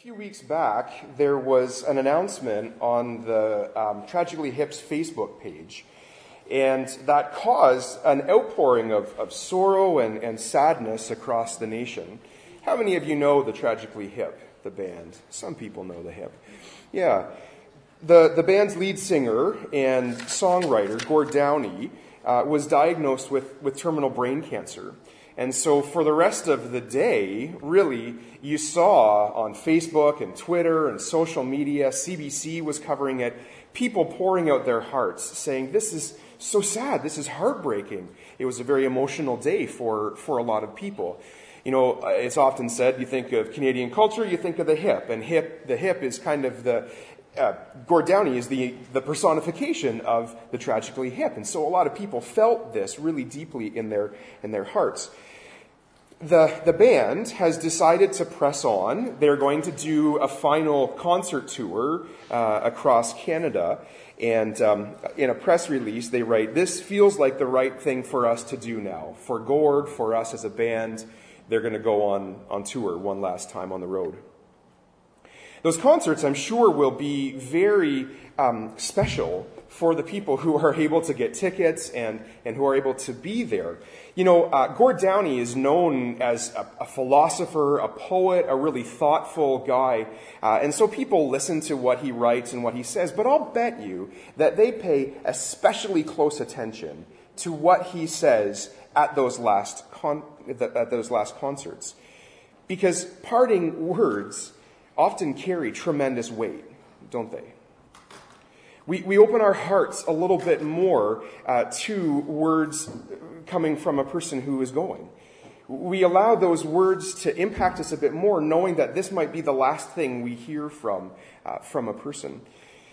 A few weeks back, there was an announcement on the Tragically Hip's Facebook page, and that caused an outpouring of sorrow and sadness across the nation. How many of you know the Tragically Hip, the band? Some people know the Hip. Yeah. The band's lead singer and songwriter, Gord Downie, was diagnosed with terminal brain cancer. And so for the rest of the day, really, you saw on Facebook and Twitter and social media, CBC was covering it, people pouring out their hearts, saying, this is so sad, this is heartbreaking. It was a very emotional day for a lot of people. You know, it's often said, you think of Canadian culture, you think of the Hip. And the Hip is kind of Gord Downie is the personification of the Tragically Hip. And so a lot of people felt this really deeply in their hearts. The band has decided to press on. They're going to do a final concert tour across Canada. And in a press release, they write, "This feels like the right thing for us to do now. For Gord, for us as a band, they're going to go on tour one last time on the road." Those concerts, I'm sure, will be very special for the people who are able to get tickets and who are able to be there. You know, Gord Downie is known as a philosopher, a poet, a really thoughtful guy. And so people listen to what he writes and what he says. But I'll bet you that they pay especially close attention to what he says at those last concerts. Because parting words often carry tremendous weight, don't they? We open our hearts a little bit more to words coming from a person who is going. We allow those words to impact us a bit more, knowing that this might be the last thing we hear from a person.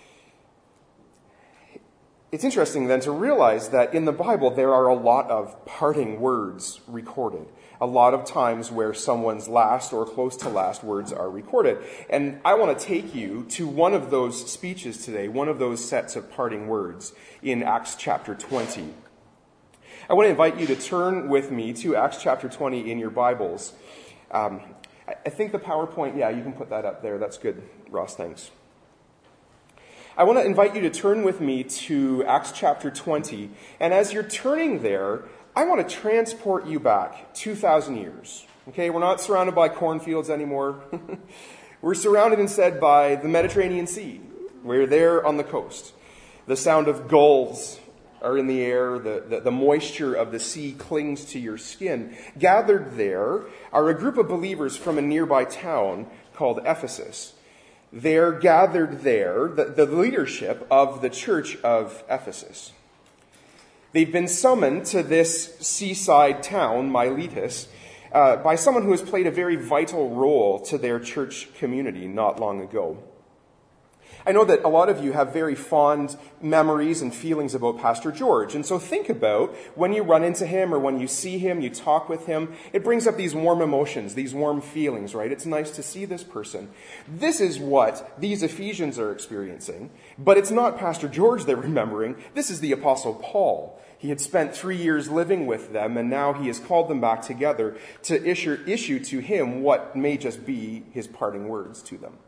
It's interesting then to realize that in the Bible there are a lot of parting words recorded. A lot of times where someone's last or close to last words are recorded. And I want to take you to one of those speeches today, one of those sets of parting words in Acts chapter 20. I want to invite you to turn with me to Acts chapter 20 in your Bibles. I think the PowerPoint, yeah, you can put that up there. That's good, Ross, thanks. I want to invite you to turn with me to Acts chapter 20. And as you're turning there, I want to transport you back 2,000 years. Okay, we're not surrounded by cornfields anymore. We're surrounded instead by the Mediterranean Sea. We're there on the coast. The sound of gulls are in the air. The moisture of the sea clings to your skin. Gathered there are a group of believers from a nearby town called Ephesus. They're gathered there, the leadership of the church of Ephesus. They've been summoned to this seaside town, Miletus, by someone who has played a very vital role to their church community not long ago. I know that a lot of you have very fond memories and feelings about Pastor George. And so think about when you run into him or when you see him, you talk with him, it brings up these warm emotions, these warm feelings, right? It's nice to see this person. This is what these Ephesians are experiencing. But it's not Pastor George they're remembering. This is the Apostle Paul. He had spent 3 years living with them, and now he has called them back together to issue to him what may just be his parting words to them.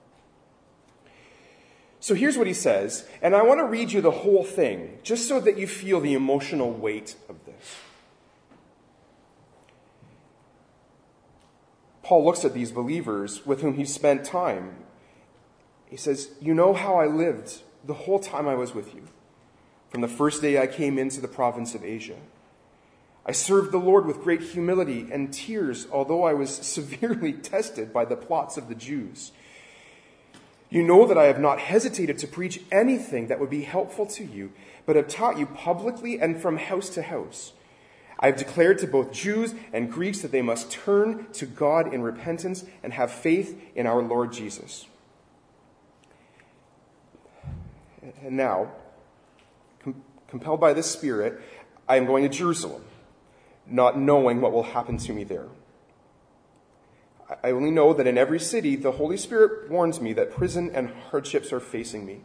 So here's what he says, and I want to read you the whole thing, just so that you feel the emotional weight of this. Paul looks at these believers with whom he spent time. He says, "You know how I lived the whole time I was with you, from the first day I came into the province of Asia. I served the Lord with great humility and tears, although I was severely tested by the plots of the Jews. You know that I have not hesitated to preach anything that would be helpful to you, but have taught you publicly and from house to house. I have declared to both Jews and Greeks that they must turn to God in repentance and have faith in our Lord Jesus. And now, compelled by the Spirit, I am going to Jerusalem, not knowing what will happen to me there. I only know that in every city the Holy Spirit warns me that prison and hardships are facing me.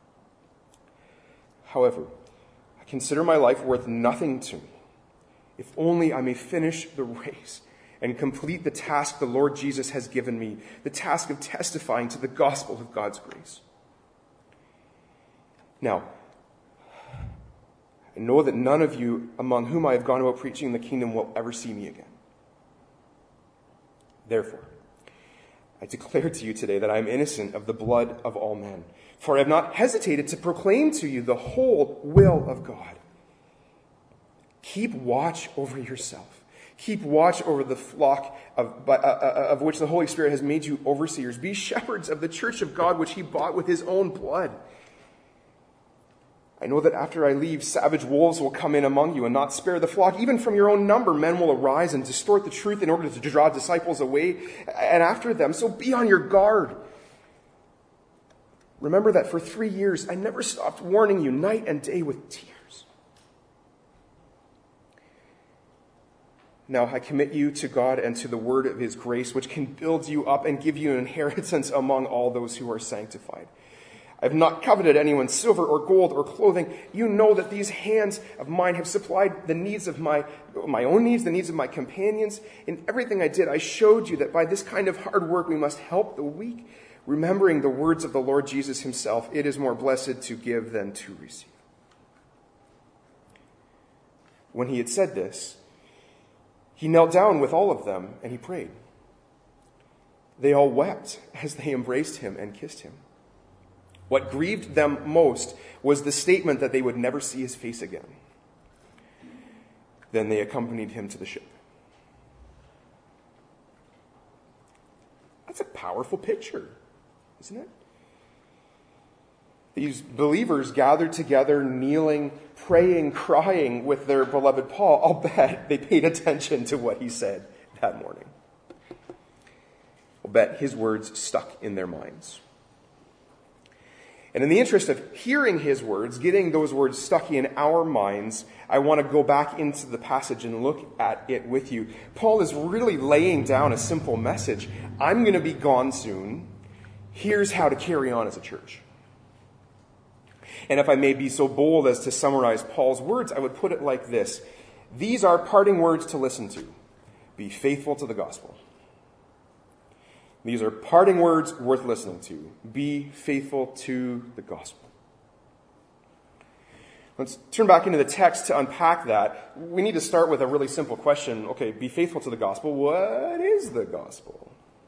However, I consider my life worth nothing to me, if only I may finish the race and complete the task the Lord Jesus has given me, the task of testifying to the gospel of God's grace. Now, I know that none of you among whom I have gone about preaching the kingdom will ever see me again. Therefore, I declare to you today that I am innocent of the blood of all men, for I have not hesitated to proclaim to you the whole will of God. Keep watch over yourself. Keep watch over the flock of which the Holy Spirit has made you overseers. Be shepherds of the church of God, which he bought with his own blood. I know that after I leave, savage wolves will come in among you and not spare the flock. Even from your own number, men will arise and distort the truth in order to draw disciples away and after them. So be on your guard. Remember that for 3 years, I never stopped warning you night and day with tears. Now I commit you to God and to the word of his grace, which can build you up and give you an inheritance among all those who are sanctified. I have not coveted anyone's silver or gold or clothing. You know that these hands of mine have supplied the needs of my own needs, the needs of my companions. In everything I did, I showed you that by this kind of hard work we must help the weak, remembering the words of the Lord Jesus himself, it is more blessed to give than to receive. When he had said this, he knelt down with all of them and he prayed. They all wept as they embraced him and kissed him. What grieved them most was the statement that they would never see his face again. Then they accompanied him to the ship. That's a powerful picture, isn't it? These believers gathered together, kneeling, praying, crying with their beloved Paul. I'll bet they paid attention to what he said that morning. I'll bet his words stuck in their minds. And in the interest of hearing his words, getting those words stuck in our minds, I want to go back into the passage and look at it with you. Paul is really laying down a simple message. I'm going to be gone soon. Here's how to carry on as a church. And if I may be so bold as to summarize Paul's words, I would put it like this. These are parting words to listen to. Be faithful to the gospel. These are parting words worth listening to. Be faithful to the gospel. Let's turn back into the text to unpack that. We need to start with a really simple question. Okay, be faithful to the gospel. What is the gospel?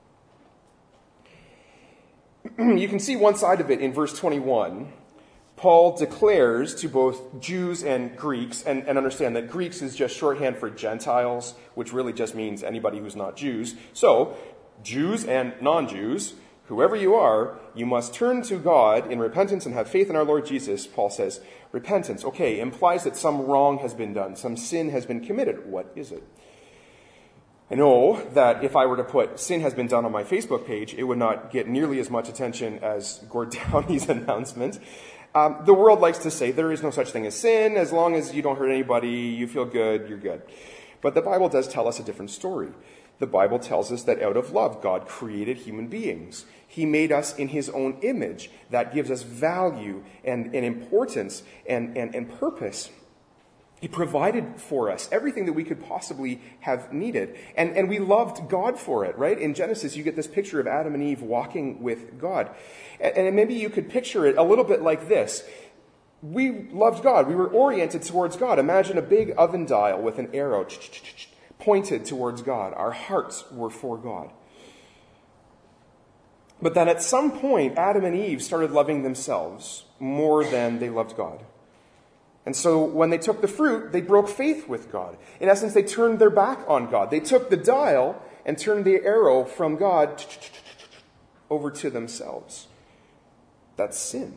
You can see one side of it in verse 21. Paul declares to both Jews and Greeks, and understand that Greeks is just shorthand for Gentiles, which really just means anybody who's not Jews. So, Jews and non-Jews, whoever you are, you must turn to God in repentance and have faith in our Lord Jesus. Paul says, repentance, okay, implies that some wrong has been done, some sin has been committed. What is it? I know that if I were to put sin has been done on my Facebook page, it would not get nearly as much attention as Gord Downey's announcement. The world likes to say there is no such thing as sin. As long as you don't hurt anybody, you feel good, you're good. But the Bible does tell us a different story. The Bible tells us that out of love, God created human beings. He made us in his own image. That gives us value and importance and purpose. He provided for us everything that we could possibly have needed. And we loved God for it, right? In Genesis, you get this picture of Adam and Eve walking with God. And maybe you could picture it a little bit like this. We loved God. We were oriented towards God. Imagine a big oven dial with an arrow pointed towards God. Our hearts were for God. But then at some point, Adam and Eve started loving themselves more than they loved God. And so when they took the fruit, they broke faith with God. In essence, they turned their back on God. They took the dial and turned the arrow from God over to themselves. That's sin.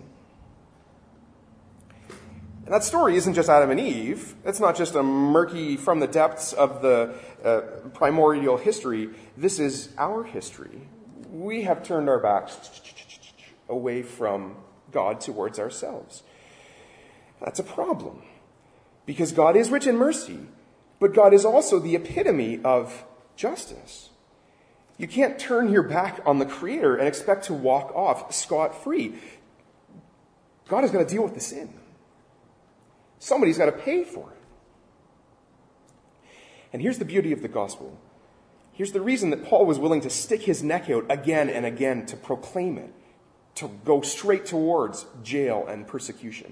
And that story isn't just Adam and Eve. It's not just a murky from the depths of the primordial history. This is our history. We have turned our backs away from God towards ourselves. That's a problem. Because God is rich in mercy, but God is also the epitome of justice. You can't turn your back on the Creator and expect to walk off scot-free. God is going to deal with the sin. Somebody's got to pay for it. And here's the beauty of the gospel. Here's the reason that Paul was willing to stick his neck out again and again to proclaim it, to go straight towards jail and persecution.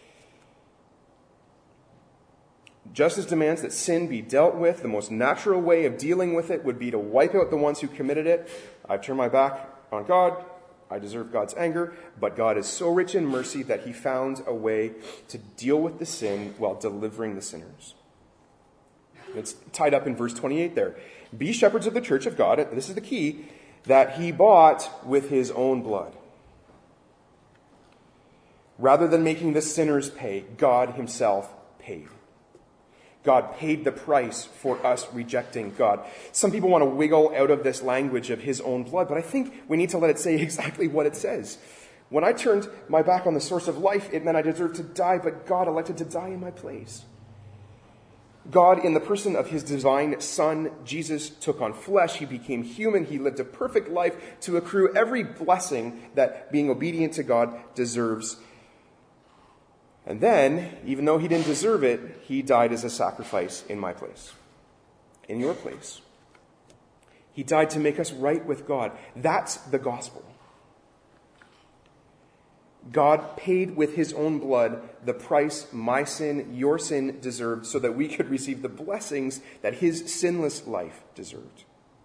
Justice demands that sin be dealt with. The most natural way of dealing with it would be to wipe out the ones who committed it. I've turned my back on God. I deserve God's anger. But God is so rich in mercy that he found a way to deal with the sin while delivering the sinners. It's tied up in verse 28 there. Be shepherds of the church of God. This is the key, that he bought with his own blood. Rather than making the sinners pay, God himself paid. God paid the price for us rejecting God. Some people want to wiggle out of this language of his own blood, but I think we need to let it say exactly what it says. When I turned my back on the source of life, it meant I deserved to die, but God elected to die in my place. God, in the person of his divine Son, Jesus, took on flesh. He became human. He lived a perfect life to accrue every blessing that being obedient to God deserves. And then, even though he didn't deserve it, he died as a sacrifice in my place, in your place. He died to make us right with God. That's the gospel. God paid with his own blood the price my sin, your sin deserved, so that we could receive the blessings that his sinless life deserved.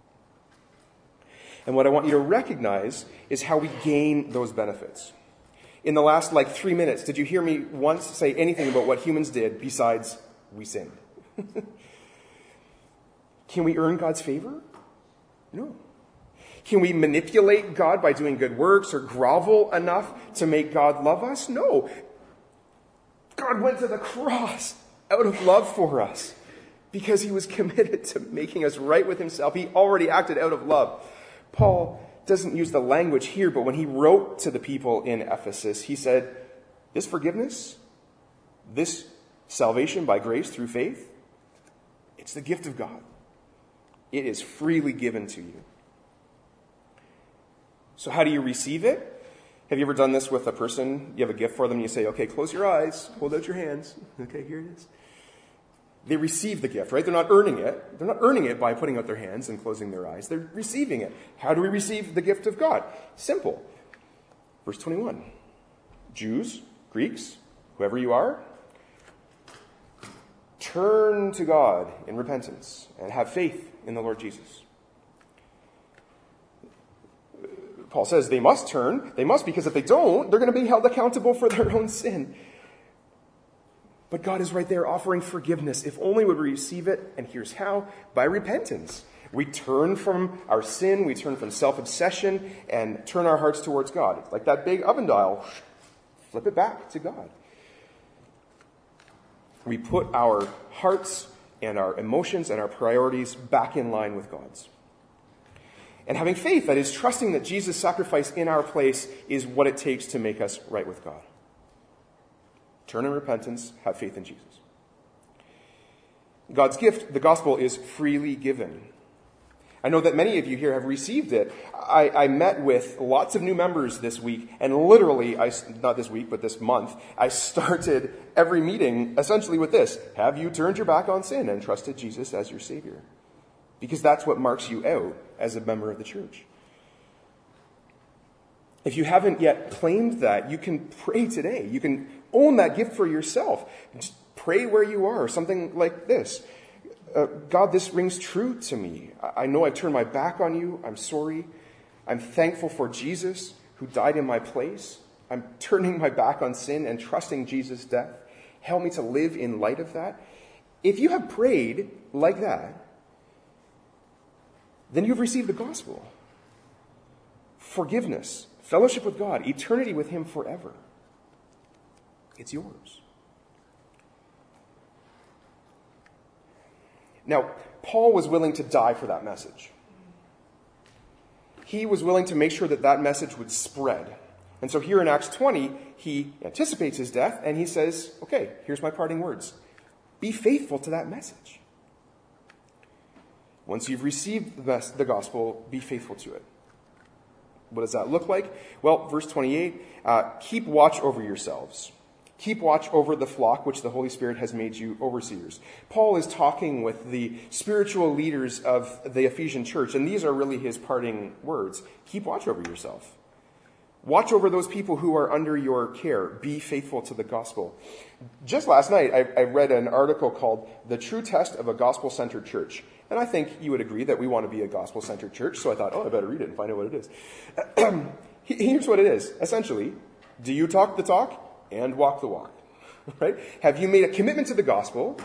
And what I want you to recognize is how we gain those benefits. In the last 3 minutes, did you hear me once say anything about what humans did besides we sinned? Can we earn God's favor? No. Can we manipulate God by doing good works or grovel enough to make God love us? No. God went to the cross out of love for us because he was committed to making us right with himself. He already acted out of love. Paul doesn't use the language here, but when he wrote to the people in Ephesus, he said, this forgiveness, this salvation by grace through faith, it's the gift of God. It is freely given to you. So how do you receive it? Have you ever done this with a person? You have a gift for them, and you say, okay, close your eyes, hold out your hands. Okay, here it is. They receive the gift, right? They're not earning it. They're not earning it by putting out their hands and closing their eyes. They're receiving it. How do we receive the gift of God? Simple. Verse 21. Jews, Greeks, whoever you are, turn to God in repentance and have faith in the Lord Jesus. Paul says they must turn. They must, because if they don't, they're going to be held accountable for their own sin. But God is right there offering forgiveness. If only we would receive it, and here's how: by repentance. We turn from our sin, we turn from self-obsession, and turn our hearts towards God. It's like that big oven dial. Flip it back to God. We put our hearts and our emotions and our priorities back in line with God's. And having faith, that is, trusting that Jesus' sacrifice in our place is what it takes to make us right with God. Turn in repentance, have faith in Jesus. God's gift, the gospel, is freely given. I know that many of you here have received it. I met with lots of new members this week, and literally, not this week, but this month, I started every meeting essentially with this: have you turned your back on sin and trusted Jesus as your Savior? Because that's what marks you out as a member of the church. If you haven't yet claimed that, you can pray today. You can own that gift for yourself. Just pray where you are. Something like this. God, this rings true to me. I know I've turned my back on you. I'm sorry. I'm thankful for Jesus who died in my place. I'm turning my back on sin and trusting Jesus' death. Help me to live in light of that. If you have prayed like that, then you've received the gospel. Forgiveness, fellowship with God, eternity with him forever. It's yours. Now, Paul was willing to die for that message. He was willing to make sure that that message would spread. And so here in Acts 20, he anticipates his death, and he says, okay, here's my parting words. Be faithful to that message. Once you've received the gospel, be faithful to it. What does that look like? Well, verse 28, keep watch over yourselves Keep watch over the flock which the Holy Spirit has made you overseers. Paul is talking with the spiritual leaders of the Ephesian church, and these are really his parting words. Keep watch over yourself. Watch over those people who are under your care. Be faithful to the gospel. Just last night, I read an article called The True Test of a Gospel-Centered Church. And I think you would agree that we want to be a gospel-centered church, so I thought, I better read it and find out what it is. Here's what it is. Essentially, do you talk the talk and walk the walk? Right? Have you made a commitment to the gospel?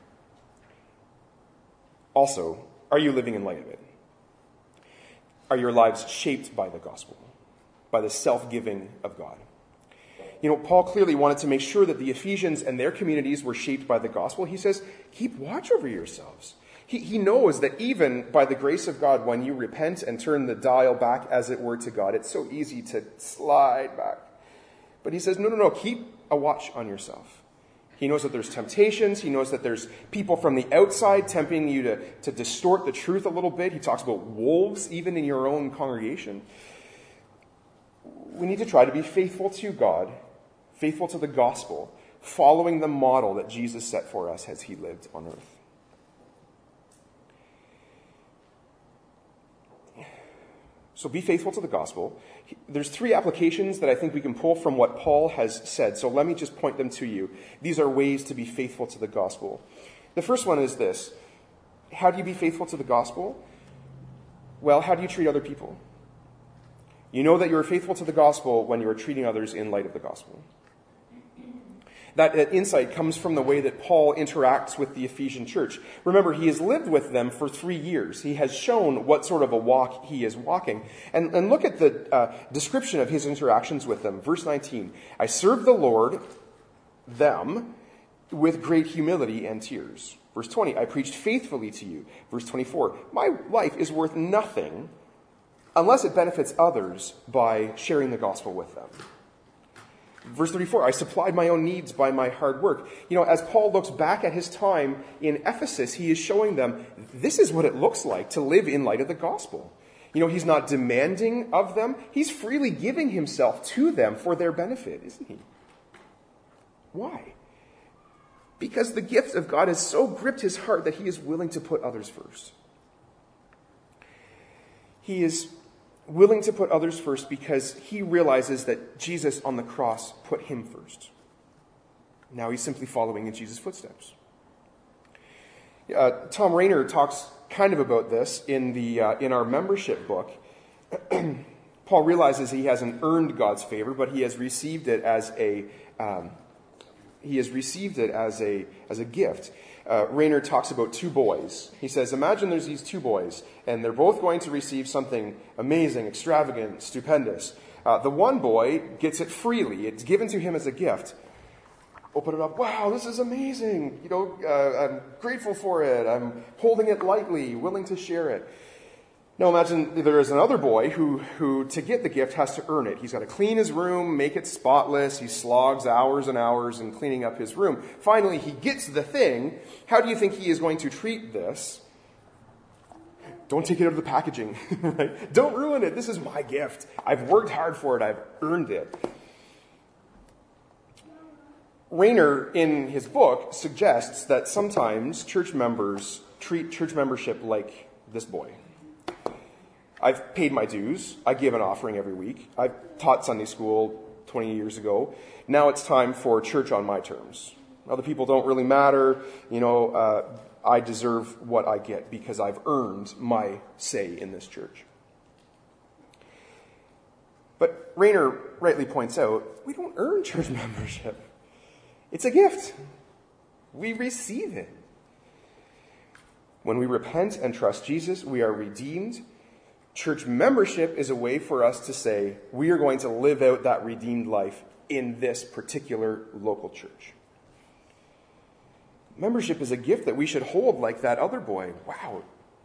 Also, are you living in light of it? Are your lives shaped by the gospel? By the self-giving of God? Paul clearly wanted to make sure that the Ephesians and their communities were shaped by the gospel. He says, keep watch over yourselves. He knows that even by the grace of God, when you repent and turn the dial back, as it were, to God, it's so easy to slide back. But he says, no, keep a watch on yourself. He knows that there's temptations. He knows that there's people from the outside tempting you to distort the truth a little bit. He talks about wolves, even in your own congregation. We need to try to be faithful to God, faithful to the gospel, following the model that Jesus set for us as he lived on earth. So be faithful to the gospel. There's 3 applications that I think we can pull from what Paul has said. So let me just point them to you. These are ways to be faithful to the gospel. The first one is this. How do you be faithful to the gospel? Well, how do you treat other people? You know that you are faithful to the gospel when you are treating others in light of the gospel. That insight comes from the way that Paul interacts with the Ephesian church. Remember, he has lived with them for 3 years. He has shown what sort of a walk he is walking. And look at the description of his interactions with them. Verse 19, I serve the Lord, them, with great humility and tears. Verse 20, I preached faithfully to you. Verse 24, my life is worth nothing unless it benefits others by sharing the gospel with them. Verse 34, I supplied my own needs by my hard work. As Paul looks back at his time in Ephesus, he is showing them this is what it looks like to live in light of the gospel. He's not demanding of them. He's freely giving himself to them for their benefit, isn't he? Why? Because the gift of God has so gripped his heart that he is willing to put others first. He is willing to put others first because he realizes that Jesus on the cross put him first. Now he's simply following in Jesus' footsteps. Tom Rainer talks kind of about this in our membership book. Paul realizes he hasn't earned God's favor, but he has received it as a gift. Rainer talks about 2 boys. He says, imagine there's these 2 boys, and they're both going to receive something amazing, extravagant, stupendous. The one boy gets it freely. It's given to him as a gift. Open it up. Wow, this is amazing. I'm grateful for it. I'm holding it lightly, willing to share it. Now imagine there is another boy who to get the gift has to earn it. He's got to clean his room, make it spotless. He slogs hours and hours in cleaning up his room. Finally, he gets the thing. How do you think he is going to treat this? Don't take it out of the packaging. Right? Don't ruin it. This is my gift. I've worked hard for it. I've earned it. Rainer, in his book, suggests that sometimes church members treat church membership like this boy. I've paid my dues. I give an offering every week. I taught Sunday school 20 years ago. Now it's time for church on my terms. Other people don't really matter. I deserve what I get because I've earned my say in this church. But Rainer rightly points out, we don't earn church membership. It's a gift. We receive it. When we repent and trust Jesus, we are redeemed. Church membership is a way for us to say, we are going to live out that redeemed life in this particular local church. Membership is a gift that we should hold like that other boy. Wow.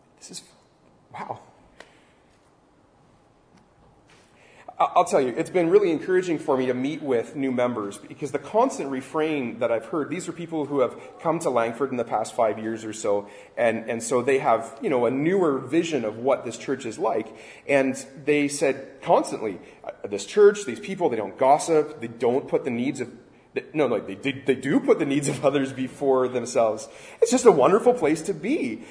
I'll tell you, it's been really encouraging for me to meet with new members because the constant refrain that I've heard, these are people who have come to Langford in the past 5 years or so, and so they have, a newer vision of what this church is like. And they said constantly, this church, these people, they don't gossip, they don't put the needs of No, like they do put the needs of others before themselves. It's just a wonderful place to be.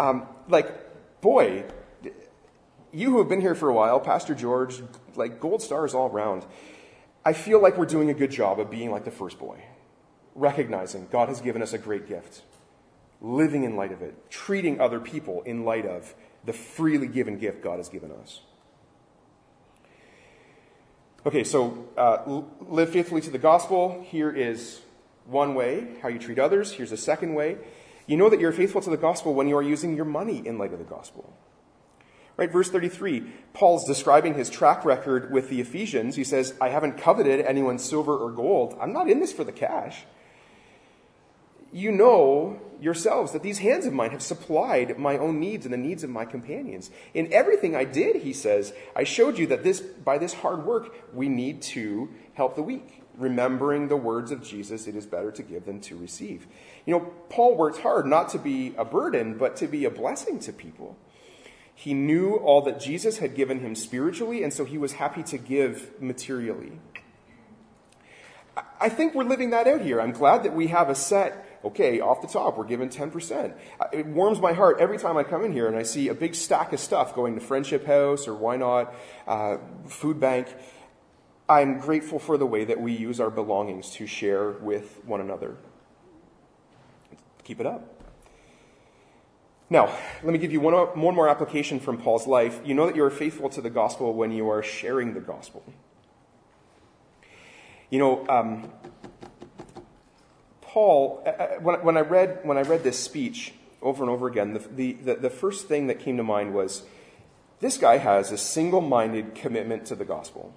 Boy, you who have been here for a while, Pastor George, like gold stars all around. I feel like we're doing a good job of being like the first boy, recognizing God has given us a great gift, living in light of it, treating other people in light of the freely given gift God has given us. Okay, so live faithfully to the gospel. Here is one way, how you treat others. Here's a second way. You know that you're faithful to the gospel when you are using your money in light of the gospel. Right, verse 33, Paul's describing his track record with the Ephesians. He says, I haven't coveted anyone's silver or gold. I'm not in this for the cash. You know yourselves that these hands of mine have supplied my own needs and the needs of my companions. In everything I did, he says, I showed you that by this hard work, we need to help the weak. Remembering the words of Jesus, it is better to give than to receive. You know, Paul worked hard not to be a burden, but to be a blessing to people. He knew all that Jesus had given him spiritually, and so he was happy to give materially. I think we're living that out here. I'm glad that we have a set, okay, off the top, we're given 10%. It warms my heart every time I come in here and I see a big stack of stuff going to Friendship House or why not, Food Bank. I'm grateful for the way that we use our belongings to share with one another. Keep it up. Now, let me give you one more application from Paul's life. You know that you are faithful to the gospel when you are sharing the gospel. You know, Paul, when I read this speech over and over again, the first thing that came to mind was, this guy has a single-minded commitment to the gospel.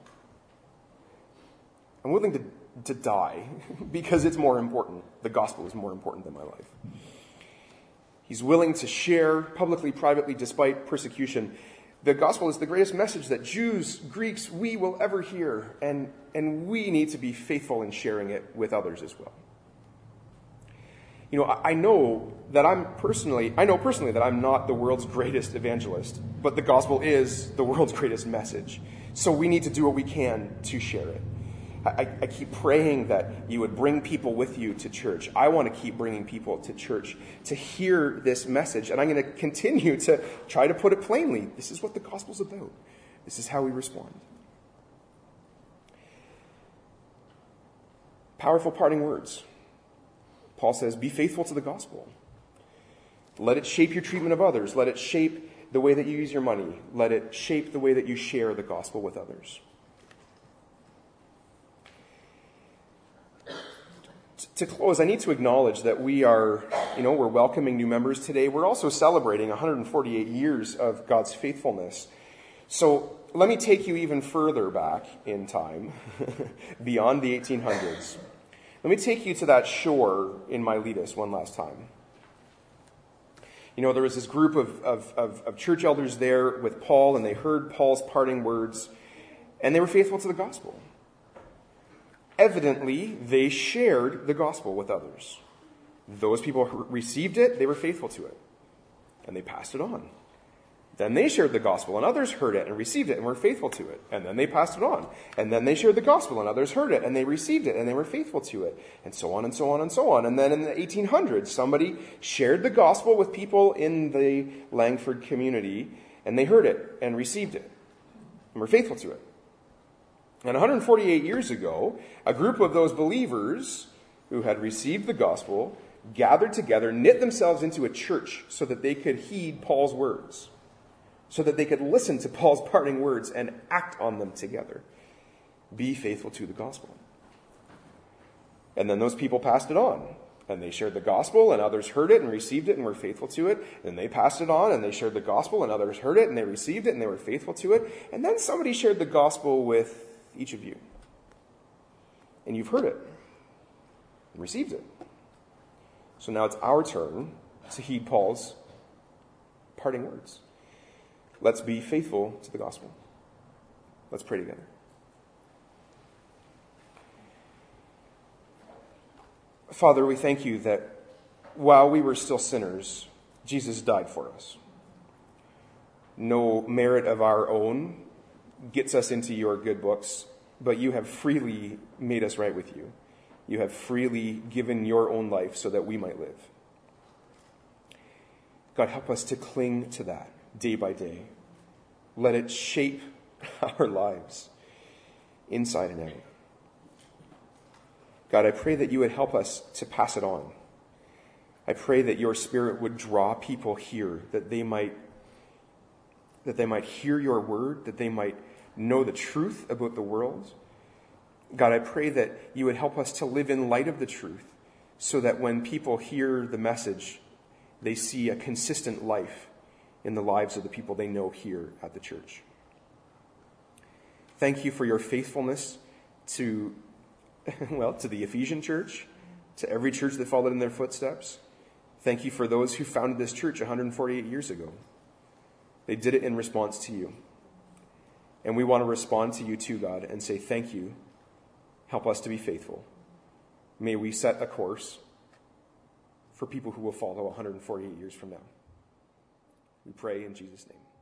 I'm willing to die because it's more important. The gospel is more important than my life. He's willing to share publicly, privately, despite persecution. The gospel is the greatest message that Jews, Greeks, we will ever hear, and we need to be faithful in sharing it with others as well. You know, I know personally that I'm not the world's greatest evangelist, but the gospel is the world's greatest message. So we need to do what we can to share it. I keep praying that you would bring people with you to church. I want to keep bringing people to church to hear this message. And I'm going to continue to try to put it plainly. This is what the gospel's about. This is how we respond. Powerful parting words. Paul says, be faithful to the gospel. Let it shape your treatment of others. Let it shape the way that you use your money. Let it shape the way that you share the gospel with others. To close, I need to acknowledge that we're welcoming new members today. We're also celebrating 148 years of God's faithfulness. So let me take you even further back in time, beyond the 1800s. Let me take you to that shore in Miletus one last time. You know, there was this group of church elders there with Paul, and they heard Paul's parting words, and they were faithful to the gospel. Evidently, they shared the gospel with others. Those people who received it, they were faithful to it. And they passed it on. Then they shared the gospel, and others heard it and received it and were faithful to it. And then they passed it on. And then they shared the gospel, and others heard it and they received it and they were faithful to it. And so on and so on and so on. And then in the 1800s, somebody shared the gospel with people in the Langford community, and they heard it and received it and were faithful to it. And 148 years ago, a group of those believers who had received the gospel gathered together, knit themselves into a church so that they could heed Paul's words, so that they could listen to Paul's parting words and act on them together. Be faithful to the gospel. And then those people passed it on. And they shared the gospel, and others heard it and received it and were faithful to it. Then they passed it on, and they shared the gospel, and others heard it and they received it and they were faithful to it. And then somebody shared the gospel with each of you. And you've heard it and received it. So now it's our turn to heed Paul's parting words. Let's be faithful to the gospel. Let's pray together. Father, we thank you that while we were still sinners, Jesus died for us. No merit of our own gets us into your good books, but you have freely made us right with you. You have freely given your own life so that we might live. God, help us to cling to that day by day. Let it shape our lives inside and out. God, I pray that you would help us to pass it on. I pray that your Spirit would draw people here, that they might hear your word, that they might know the truth about the world. God, I pray that you would help us to live in light of the truth, so that when people hear the message, they see a consistent life in the lives of the people they know here at the church. Thank you for your faithfulness to the Ephesian church, to every church that followed in their footsteps. Thank you for those who founded this church 148 years ago. They did it in response to you. And we want to respond to you too, God, and say thank you. Help us to be faithful. May we set a course for people who will follow 148 years from now. We pray in Jesus' name.